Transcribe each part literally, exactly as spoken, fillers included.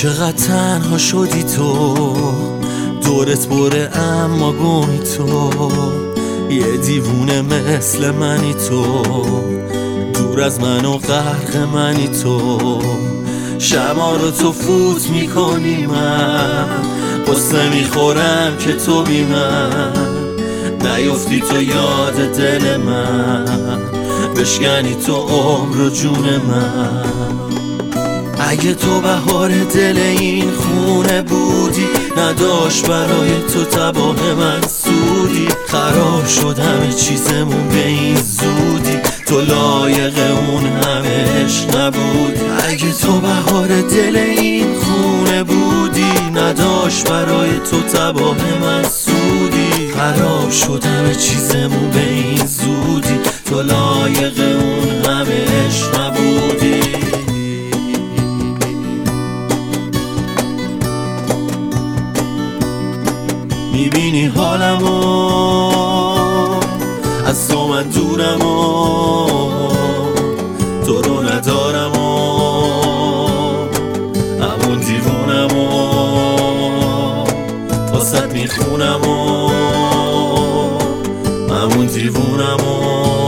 چقدر تنها شدی تو، دورت بره اما گمی تو، یه دیوونه مثل منی تو، دور از من و غرق منی تو، شما رو تو فوت میکنی من قصه میخورم که تو بی من نیفتی تو یاد دل من، بشکنی تو عمر و جون من. اگه تو بهار دل این خونه بودی، نداشت برای تو تباه من سودی، خراب شد همه چیزمون به این زودی، تو لایق اون همه عشق نبودی. اگه تو بهار دل این خونه بودی، نداشت برای تو تباه من سودی، خراب شد همه چیزمون به این زودی، تو لایق اون همه عشق نبودی. میبینی حالمو، از تو من دورمو، تو رو ندارمو، همون دیوونمو واسد میخونمو، همون دیوونمو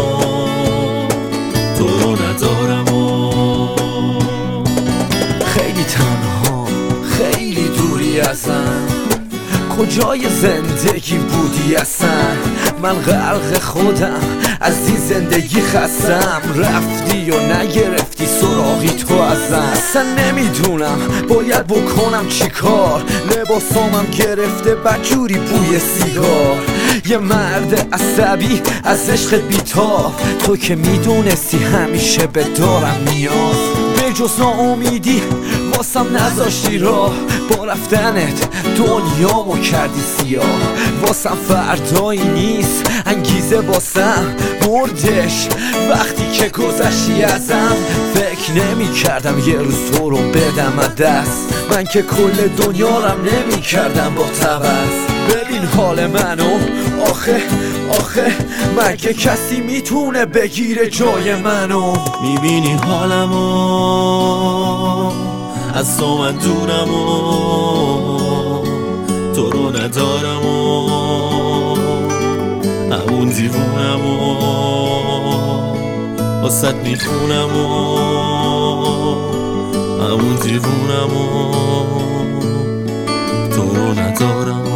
تو رو ندارمو. خیلی تنها، خیلی دوری ازم، کجای زندگی بودی اصلا؟ من غرق خودم از این زندگی خستم، رفتی و نگرفتی سراغی تو ازم. اصلا نمیدونم باید بکنم چی کار، لباسامم گرفته بدجوری بوی سیگار، یه مرد عصبی از عشقت بیتاب، تو که میدونستی همیشه به دارم نیاز، به جز ناامیدی واسم نذاشتی راه، با رفتنت دنیامو کردی سیاه، واسم فردایی نیست انگیزه واسم مردش، وقتی که گذشتی ازم فکر نمی کردم یه روز تو رو بدم از دست، من که کل دنیا رم نمی کردم با تبس. ببین حال منو، آخه آخه مگه کسی میتونه بگیره جای منو؟ میبینی حالمو، از تو من دورمو، تو رو ندارمو، همون دیوونمو واسد میخونمو، همون دیوونمو تو رو ندارمو.